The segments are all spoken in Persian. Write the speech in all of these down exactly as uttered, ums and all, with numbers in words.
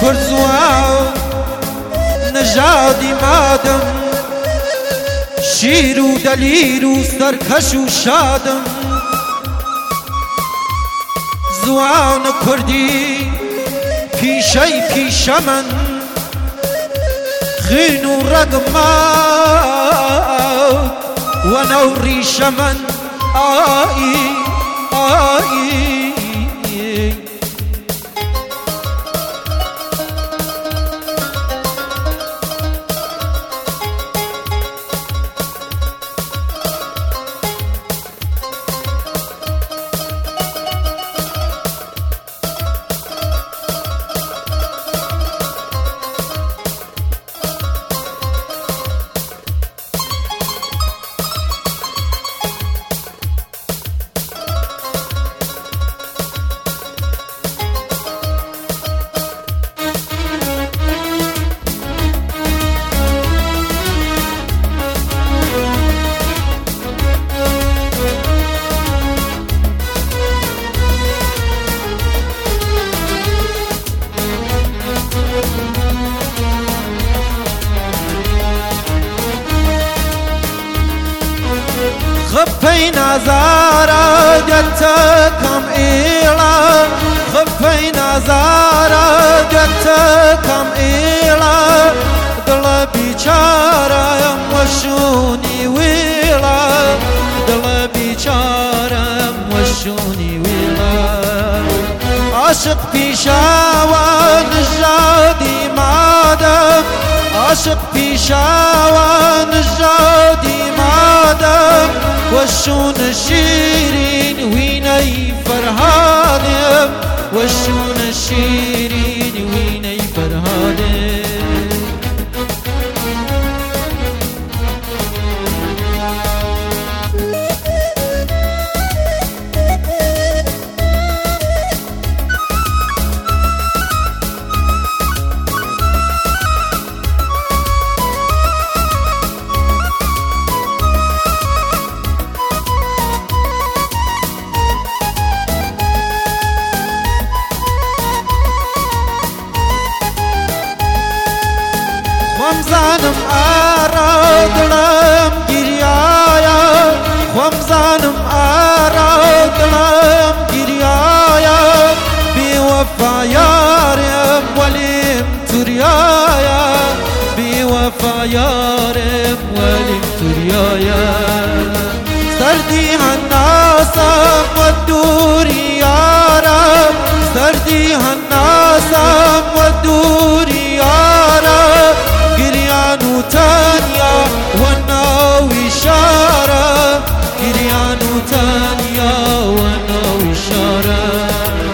كرزوا نجادي مادم شیر و دلیر و سرکش و شادم زوان کردی پیشی پیش من خین و رگما و نو ریش من آئی آئی خفين زارا جتكم إيلا خفين زارا جتكم إيلا قلبي شارم وشوني ويلا قلبي شارم وشوني ويلا عاشق بيشاوى نجادي مادم عاشق بيشاوى نجادي مادم وشون الشيرين ويني فرهانم وشون الشيرين ويني فرهانم خمزانم آرادلم گریایا خمزانم آرادلم گریایا بی وفا یارم ولیم توریایا بی وفا یارم ولیم توریایا سردی هناسم و دوری یارم سردی هناسم و دوری یارم گریانو تانیا و ناوی شارم گریانو تانیا و ناوی شارم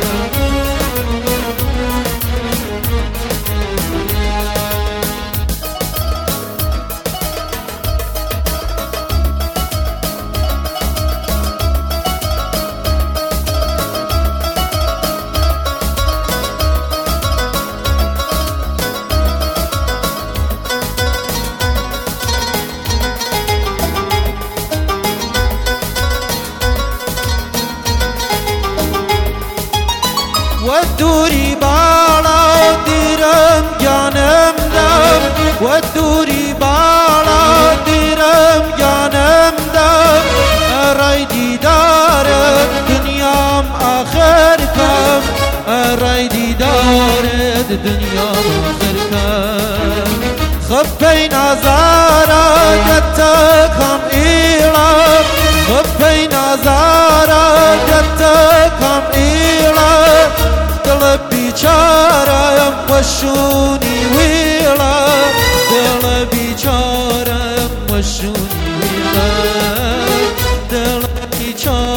ودوري بالا درم جانم دم ودوري بالا درم جانم دم ارای دیدارم دنیام آخر کم ارای دیدارت دنیام آخر کم خفين ازارا جتكم ایلا خفين ازارا جتكم ایلا قلبي چارم وشوني ويلا قلبي چارم وشوني ويلا قلبي چارم